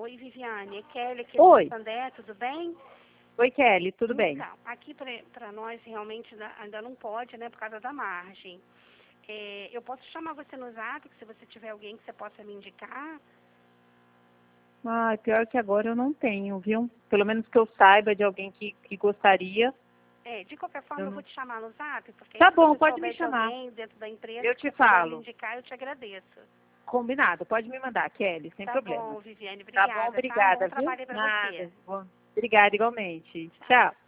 Oi, Viviane. É Kelly aqui Oi. de Sandé, tudo bem? Oi, Kelly, tudo bem? Então, aqui para nós realmente ainda não pode, né, por causa da margem. Eu posso chamar você no Zap, se você tiver alguém que você possa me indicar? Ah, pior que agora eu não tenho, viu? Pelo menos que eu saiba de alguém que gostaria. De qualquer forma, eu vou te chamar no Zap, porque Tá se bom, você pode me souber de chamar. alguém dentro da empresa Eu que te você puder me falo. indicar, eu te agradeço. Combinado, pode me mandar, Kelly, sem Tá problema. bom, Viviane, Tá bom, obrigada, tá? Bom obrigada, viu? trabalho para você. Nada. Bom, obrigada igualmente. Tchau. Tchau.